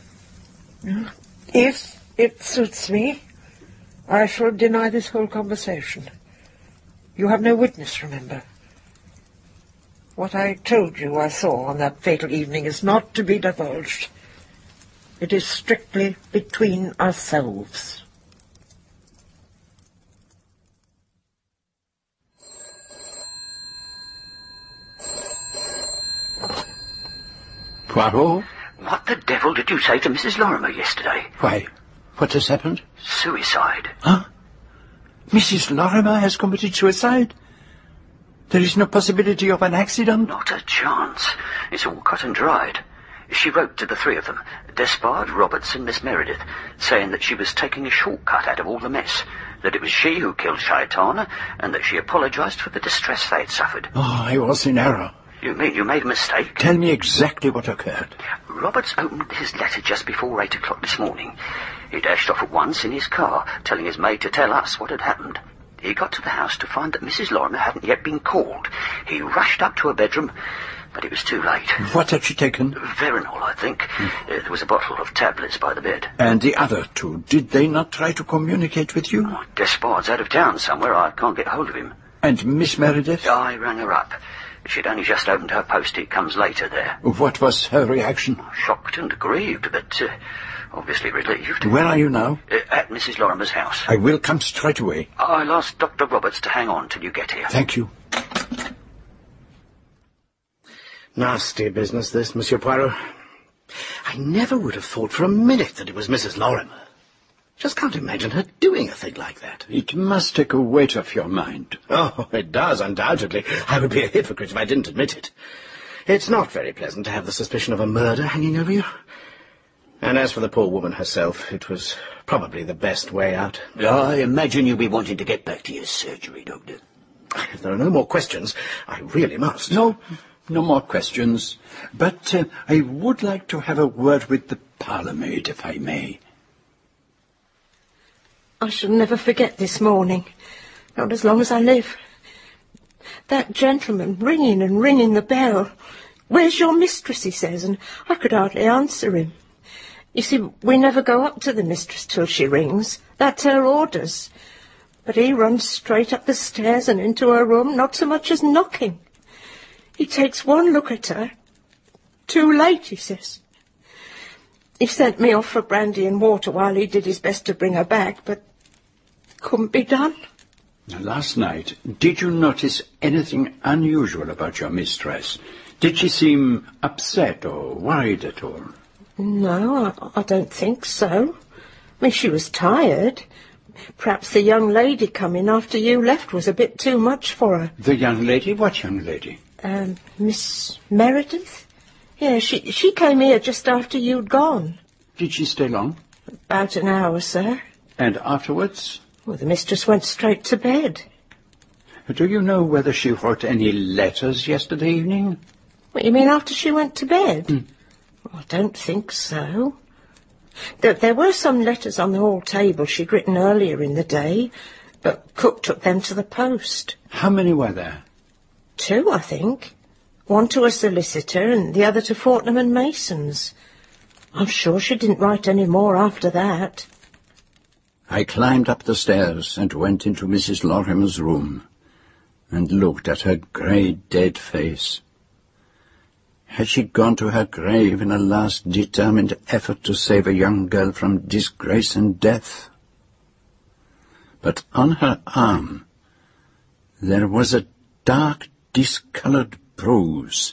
If it suits me, I shall deny this whole conversation. You have no witness, remember. What I told you I saw on that fatal evening is not to be divulged. It is strictly between ourselves. Poirot? What the devil did you say to Missus Lorimer yesterday? Why, what has happened? Suicide. Huh? Missus Lorimer has committed suicide? There is no possibility of an accident? Not a chance. It's all cut and dried. She wrote to the three of them, Despard, Roberts and Miss Meredith, saying that she was taking a shortcut out of all the mess, that it was she who killed Shaitana, and that she apologised for the distress they had suffered. Oh, I was in error. You mean you made a mistake? Tell me exactly what occurred. Roberts opened his letter just before eight o'clock this morning. He dashed off at once in his car, telling his maid to tell us what had happened. He got to the house to find that Missus Lorimer hadn't yet been called. He rushed up to her bedroom, but it was too late. What had she taken? Veronal, I think. Mm. Uh, there was a bottle of tablets by the bed. And the other two, did they not try to communicate with you? Oh, Despard's out of town somewhere. I can't get hold of him. And Miss Meredith? I rang her up. She'd only just opened her post. It comes later there. What was her reaction? Shocked and grieved, but uh, obviously relieved. Where are you now? Uh, at Missus Lorimer's house. I will come straight away. I'll ask Doctor Roberts to hang on till you get here. Thank you. Nasty business, this, Monsieur Poirot. I never would have thought for a minute that it was Missus Lorimer. Just can't imagine her doing a thing like that. It must take a weight off your mind. Oh, it does, undoubtedly. I would be a hypocrite if I didn't admit it. It's not very pleasant to have the suspicion of a murder hanging over you. And as for the poor woman herself, it was probably the best way out. I imagine you'll be wanting to get back to your surgery, Doctor. If there are no more questions, I really must. No, no more questions. But uh, I would like to have a word with the parlour-maid, if I may. I shall never forget this morning, not as long as I live. That gentleman ringing and ringing the bell. "Where's your mistress?" he says, and I could hardly answer him. You see, we never go up to the mistress till she rings. That's her orders. But he runs straight up the stairs and into her room, not so much as knocking. He takes one look at her. "Too late," he says. He sent me off for brandy and water while he did his best to bring her back, but couldn't be done. Last night, did you notice anything unusual about your mistress? Did she seem upset or worried at all? No, I, I don't think so. I mean, she was tired. Perhaps the young lady coming after you left was a bit too much for her. The young lady? What young lady? Um, Miss Meredith? Yeah, she, she came here just after you'd gone. Did she stay long? About an hour, sir. And afterwards? Well, the mistress went straight to bed. Do you know whether she wrote any letters yesterday evening? What, you mean after she went to bed? Mm. Well, I don't think so. There, there were some letters on the hall table she'd written earlier in the day, but Cook took them to the post. How many were there? Two, I think. One to a solicitor and the other to Fortnum and Mason's. I'm sure she didn't write any more after that. I climbed up the stairs and went into Missus Lorimer's room and looked at her grey, dead face. Had she gone to her grave in a last determined effort to save a young girl from disgrace and death? But on her arm there was a dark, discoloured bruise.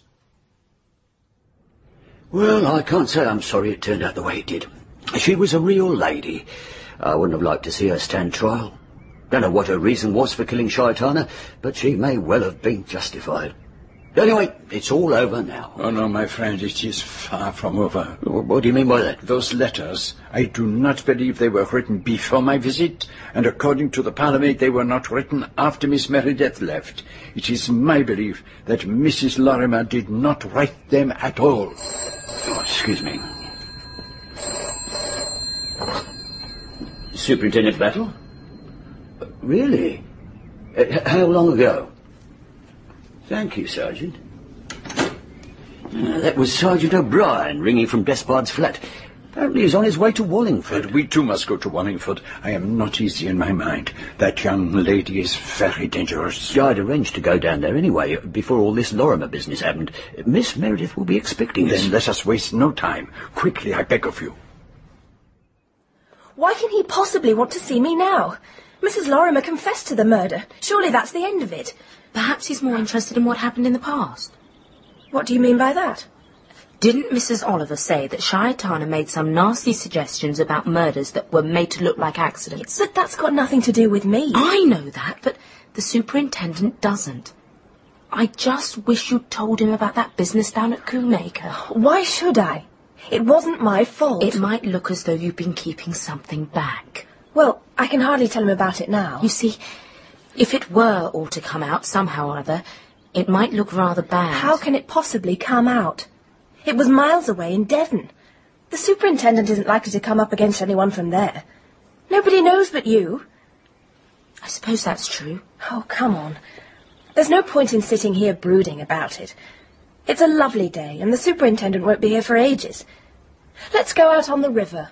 Well, I can't say I'm sorry it turned out the way it did. She was a real lady. I wouldn't have liked to see her stand trial. Don't know what her reason was for killing Shaitana, but she may well have been justified. Anyway, it's all over now. Oh, no, my friend, it is far from over. What do you mean by that? Those letters, I do not believe they were written before my visit, and according to the parlour-maid, they were not written after Miss Meredith left. It is my belief that Missus Lorimer did not write them at all. Oh, excuse me. Superintendent Battle? Really? Uh, how long ago? Thank you, Sergeant. Uh, that was Sergeant O'Brien ringing from Despard's flat. Apparently he's on his way to Wallingford. But we too must go to Wallingford. I am not easy in my mind. That young lady is very dangerous. I'd arranged to go down there anyway, before all this Lorimer business happened. Miss Meredith will be expecting us. Then let us waste no time. Quickly, I beg of you. Why can he possibly want to see me now? Missus Lorimer confessed to the murder. Surely that's the end of it. Perhaps he's more interested in what happened in the past. What do you mean by that? Didn't Missus Oliver say that Shaitana made some nasty suggestions about murders that were made to look like accidents? But that's got nothing to do with me. I know that, but the superintendent doesn't. I just wish you'd told him about that business down at Coomacre. Why should I? It wasn't my fault. It might look as though you've been keeping something back. Well, I can hardly tell him about it now. You see, if it were all to come out somehow or other, it might look rather bad. How can it possibly come out? It was miles away in Devon. The superintendent isn't likely to come up against anyone from there. Nobody knows but you. I suppose that's true. Oh, come on. There's no point in sitting here brooding about it. It's a lovely day, and the superintendent won't be here for ages. Let's go out on the river.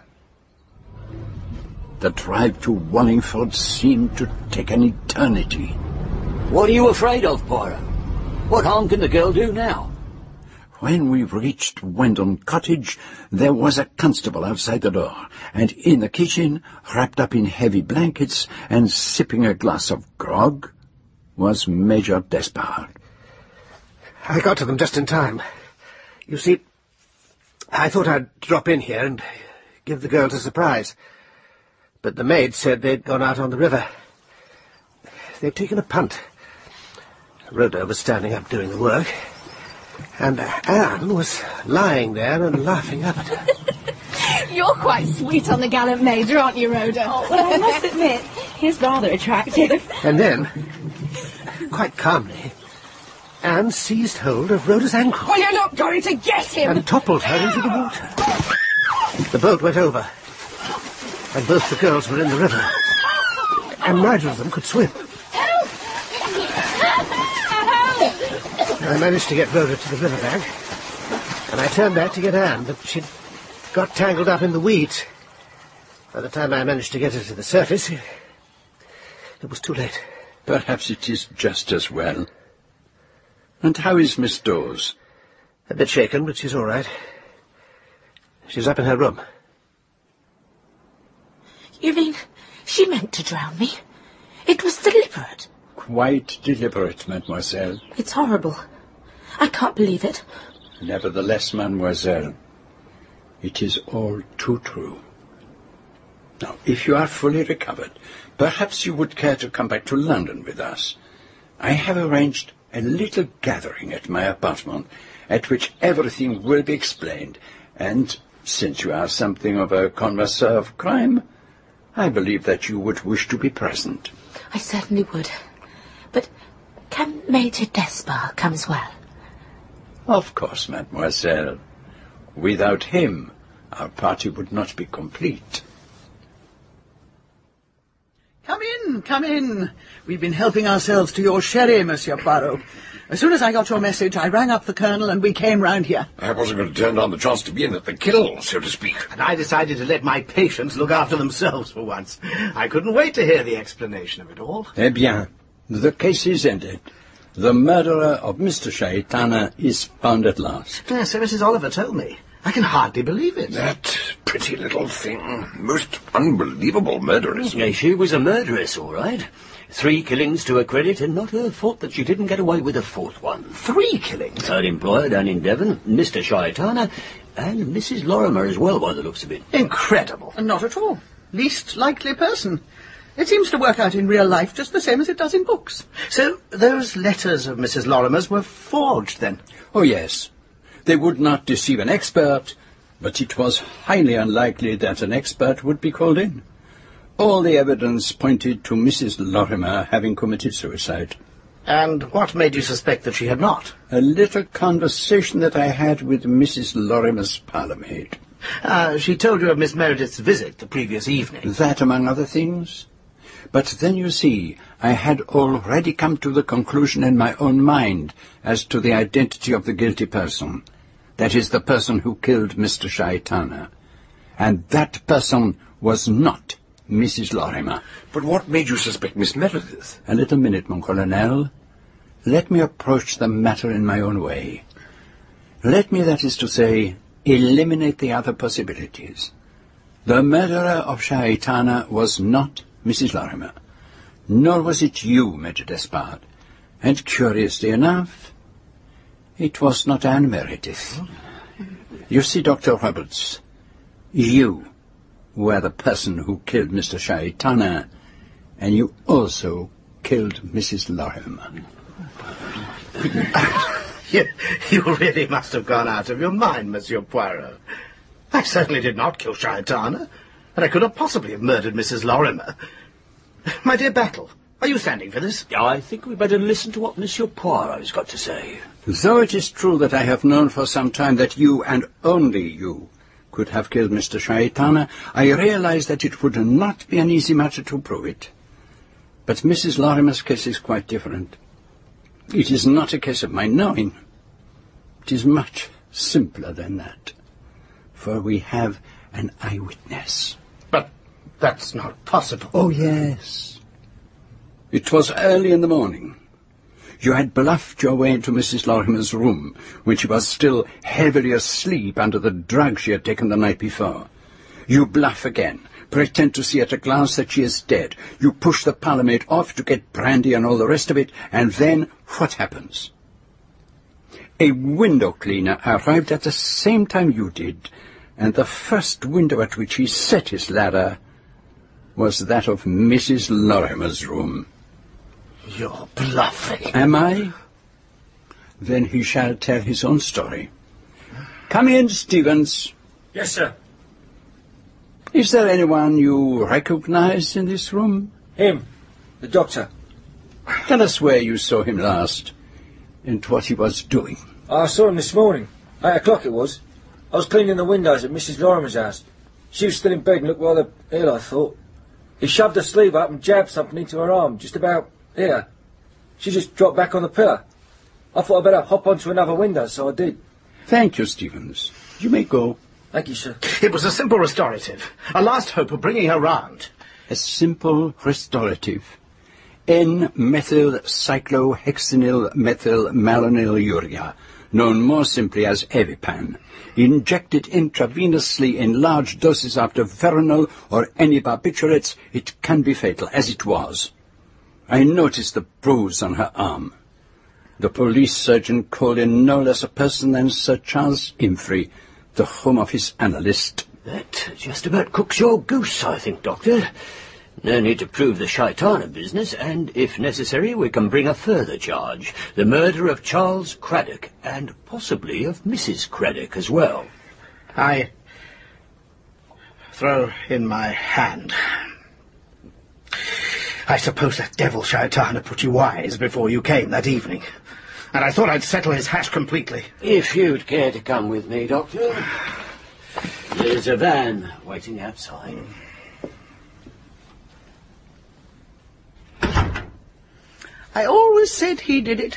The drive to Wallingford seemed to take an eternity. What are you afraid of, Poirot? What harm can the girl do now? When we reached Wendon Cottage, there was a constable outside the door, and in the kitchen, wrapped up in heavy blankets and sipping a glass of grog, was Major Despard. I got to them just in time. You see, I thought I'd drop in here and give the girls a surprise. But the maid said they'd gone out on the river. They'd taken a punt. Rhoda was standing up doing the work, and Anne was lying there and laughing up at her. You're quite sweet on the gallant Major, aren't you, Rhoda? Oh, well, I must admit, he's rather attractive. And then, quite calmly, Anne seized hold of Rhoda's ankle. Well, you're not going to get him! And toppled her into the water. The boat went over, and both the girls were in the river, and neither of them could swim. I managed to get Rhoda to the riverbank, and I turned back to get Anne, but she'd got tangled up in the weeds. By the time I managed to get her to the surface, it was too late. Perhaps it is just as well. And how is Miss Dawes? A bit shaken, but she's all right. She's up in her room. You mean she meant to drown me? It was deliberate. Quite deliberate, mademoiselle. It's horrible. I can't believe it. Nevertheless, mademoiselle, it is all too true. Now, if you are fully recovered, perhaps you would care to come back to London with us. I have arranged a little gathering at my apartment, at which everything will be explained, and since you are something of a connoisseur of crime, I believe that you would wish to be present. I certainly would. But can Major Despard come as well? Of course, mademoiselle. Without him, our party would not be complete. Come in, come in. We've been helping ourselves to your sherry, Monsieur Poirot. As soon as I got your message, I rang up the Colonel and we came round here. I wasn't going to turn down the chance to be in at the kill, so to speak. And I decided to let my patients look after themselves for once. I couldn't wait to hear the explanation of it all. Eh bien, the case is ended. The murderer of Mister Shaitana is found at last. Yes, so Missus Oliver told me. I can hardly believe it. That pretty little thing. Most unbelievable murderess. Yeah, she was a murderess, all right. Three killings to her credit, and not her fault that she didn't get away with a fourth one. Three killings? Third employer down in Devon, Mister Shaitana, and Missus Lorimer as well, by the looks of it. Incredible. Not at all. Least likely person. It seems to work out in real life just the same as it does in books. So those letters of Missus Lorimer's were forged, then? Oh, yes. They would not deceive an expert, but it was highly unlikely that an expert would be called in. All the evidence pointed to Missus Lorimer having committed suicide. And what made you suspect that she had not? A little conversation that I had with Missus Lorimer's parlour-maid. Uh, she told you of Miss Meredith's visit the previous evening. That, among other things. But then, you see, I had already come to the conclusion in my own mind as to the identity of the guilty person. That is, the person who killed Mister Shaitana. And that person was not Missus Lorimer. But what made you suspect Miss Meredith? A little minute, mon colonel. Let me approach the matter in my own way. Let me, that is to say, eliminate the other possibilities. The murderer of Shaitana was not Missus Lorimer, nor was it you, Major Despard. And curiously enough, it was not Anne Meredith. You see, Doctor Roberts, you were the person who killed Mister Shaitana, and you also killed Missus Lorimer. you, you really must have gone out of your mind, Monsieur Poirot. I certainly did not kill Shaitana, and I could not possibly have murdered Missus Lorimer. My dear Battle, Are you standing for this? I think we'd better listen to what Monsieur Poirot's got to say. Though it is true that I have known for some time that you, and only you, could have killed Mister Shaitana, I realize that it would not be an easy matter to prove it. But Missus Lorimer's case is quite different. It is not a case of my knowing. It is much simpler than that. For we have an eyewitness. But that's not possible. Oh, yes. It was early in the morning. You had bluffed your way into Missus Lorimer's room when she was still heavily asleep under the drug she had taken the night before. You bluff again, pretend to see at a glance that she is dead. You push the parlourmaid off to get brandy and all the rest of it, and then what happens? A window cleaner arrived at the same time you did, and the first window at which he set his ladder was that of Missus Lorimer's room. You're bluffing. Am I? Then he shall tell his own story. Come in, Stevens. Yes, sir. Is there anyone you recognize in this room? Him, the doctor. Tell us where you saw him last, and what he was doing. I saw him this morning. Eight o'clock it was. I was cleaning the windows at Missus Lorimer's house. She was still in bed and looked rather ill, I thought. He shoved her sleeve up and jabbed something into her arm, just about here. She just dropped back on the pillar. I thought I'd better hop onto another window, so I did. Thank you, Stevens. You may go. Thank you, sir. It was a simple restorative. A last hope of bringing her round. A simple restorative. N-methyl-cyclohexanyl-methyl-malonylurea, known more simply as Evipan, injected intravenously in large doses after veronal or any barbiturates, it can be fatal, as it was. I noticed the bruise on her arm. The police surgeon called in no less a person than Sir Charles Imfrey, the Home Office analyst. That just about cooks your goose, I think, Doctor. No need to prove the Shaitana business, and, if necessary, we can bring a further charge. The murder of Charles Craddock, and possibly of Missus Craddock as well. I throw in my hand. I suppose that devil Shaitana put you wise before you came that evening. And I thought I'd settle his hash completely. If you'd care to come with me, Doctor. There's a van waiting outside. I always said he did it.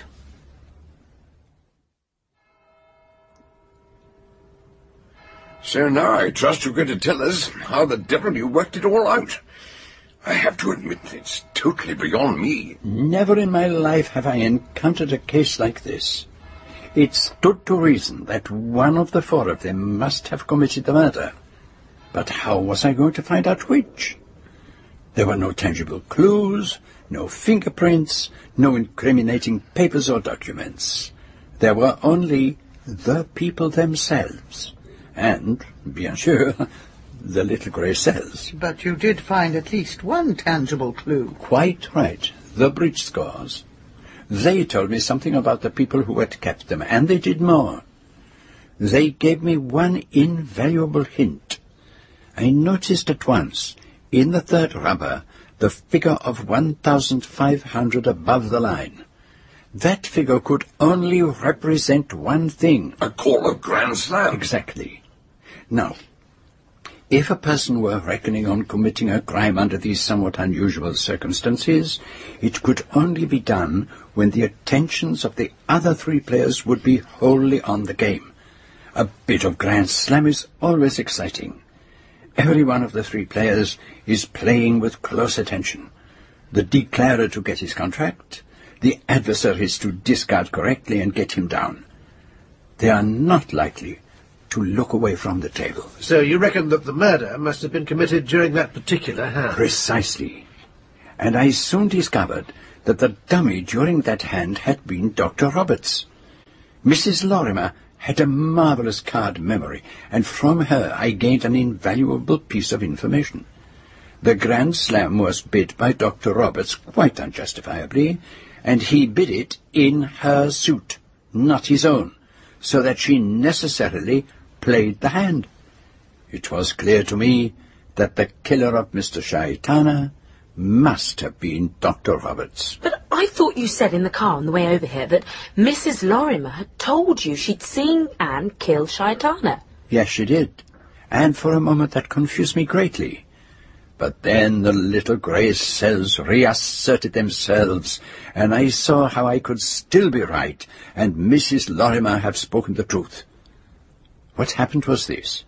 So now I trust you're going to tell us how the devil you worked it all out. I have to admit it's totally beyond me. Never in my life have I encountered a case like this. It stood to reason that one of the four of them must have committed the murder. But how was I going to find out which? There were no tangible clues, no fingerprints, no incriminating papers or documents. There were only the people themselves, and, bien sûr, the little grey cells. But you did find at least one tangible clue. Quite right, the bridge scores. They told me something about the people who had kept them, and they did more. They gave me one invaluable hint. I noticed at once, in the third rubber, the figure of one thousand five hundred above the line. That figure could only represent one thing. A call of Grand Slam. Exactly. Now, if a person were reckoning on committing a crime under these somewhat unusual circumstances, it could only be done when the attentions of the other three players would be wholly on the game. A bit of Grand Slam is always exciting. Every one of the three players is playing with close attention. The declarer to get his contract, the adversaries to discard correctly and get him down. They are not likely to look away from the table. So you reckon that the murder must have been committed during that particular hand? Precisely. And I soon discovered that the dummy during that hand had been Doctor Roberts. Missus Lorimer had a marvellous card memory, and from her I gained an invaluable piece of information. The Grand Slam was bid by Doctor Roberts, quite unjustifiably, and he bid it in her suit, not his own, so that she necessarily played the hand. It was clear to me that the killer of Mister Shaitana must have been Doctor Roberts. But I thought you said in the car on the way over here that Missus Lorimer had told you she'd seen Anne kill Shaitana. Yes, she did. And for a moment that confused me greatly. But then the little grey cells reasserted themselves, and I saw how I could still be right, and Missus Lorimer have spoken the truth. What happened was this.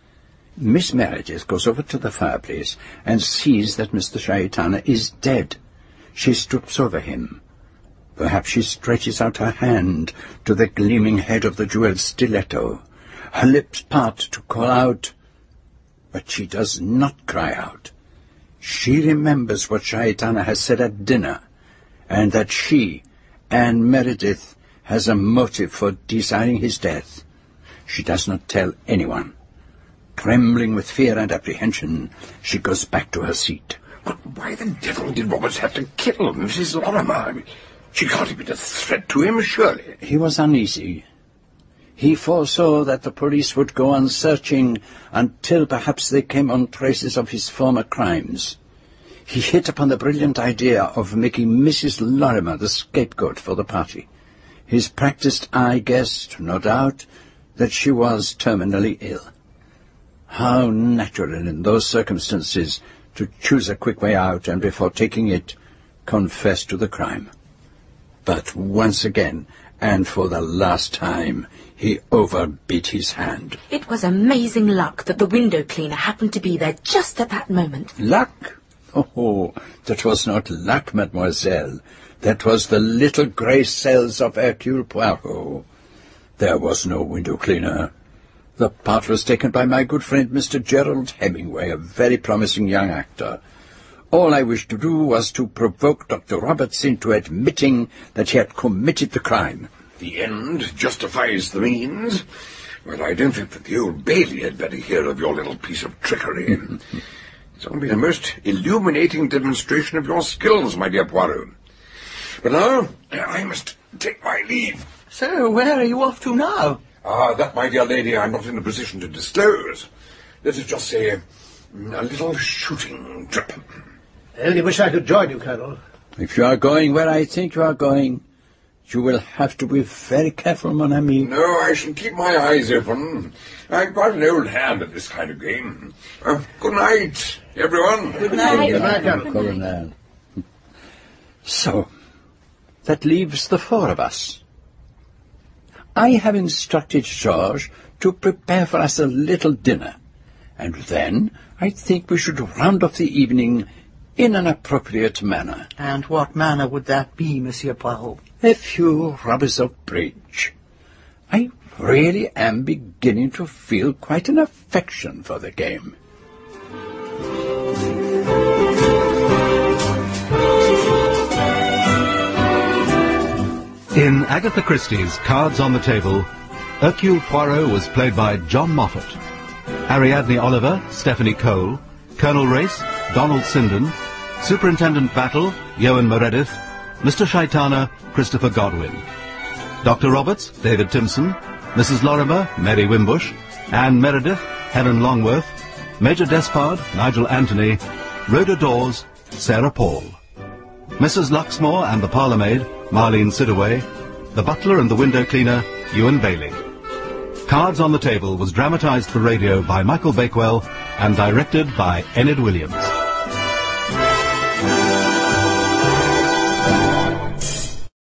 Miss Meredith goes over to the fireplace and sees that Mister Shaitana is dead. She stoops over him. Perhaps she stretches out her hand to the gleaming head of the jewelled stiletto. Her lips part to call out, but she does not cry out. She remembers what Shaitana has said at dinner, and that she, Anne Meredith, has a motive for desiring his death. She does not tell anyone. Trembling with fear and apprehension, she goes back to her seat. But why the devil did Roberts have to kill Missus Lorimer? She can't have been a threat to him, surely. He was uneasy. He foresaw that the police would go on searching until perhaps they came on traces of his former crimes. He hit upon the brilliant idea of making Missus Lorimer the scapegoat for the party. His practised eye guessed, no doubt, that she was terminally ill. How natural in those circumstances to choose a quick way out and before taking it, confess to the crime. But once again, and for the last time, he overbeat his hand. It was amazing luck that the window cleaner happened to be there just at that moment. Luck? Oh, that was not luck, mademoiselle. That was the little grey cells of Hercule Poirot. There was no window cleaner. The part was taken by my good friend Mister Gerald Hemingway, a very promising young actor. All I wished to do was to provoke Doctor Roberts into admitting that he had committed the crime. The end justifies the means. Well, I don't think that the Old Bailey had better hear of your little piece of trickery. It's only a most illuminating demonstration of your skills, my dear Poirot. But now, I must take my leave. So, where are you off to now? Ah, that, my dear lady, I'm not in a position to disclose. Let us just say, a little shooting trip. I only wish I could join you, Colonel. If you are going where I think you are going, you will have to be very careful, mon ami. No, I shall keep my eyes open. I'm quite an old hand at this kind of game. Uh, good night, everyone. Good night. Good night, Colonel. Colonel. So, that leaves the four of us. I have instructed Georges to prepare for us a little dinner, and then I think we should round off the evening in an appropriate manner. And what manner would that be, Monsieur Poirot? A few rubbers of bridge. I really am beginning to feel quite an affection for the game. In Agatha Christie's Cards on the Table, Hercule Poirot was played by John Moffat. Ariadne Oliver, Stephanie Cole, Colonel Race, Donald Sinden, Superintendent Battle, Ewan Meredith, Mister Shaitana, Christopher Godwin. Doctor Roberts, David Timson, Missus Lorimer, Mary Wimbush, Anne Meredith, Helen Longworth, Major Despard, Nigel Anthony, Rhoda Dawes, Sarah Paul. Missus Luxmore and the parlourmaid, Marlene Sidaway, the butler and the window cleaner, Ewan Bailey. Cards on the Table was dramatised for radio by Michael Bakewell and directed by Enid Williams.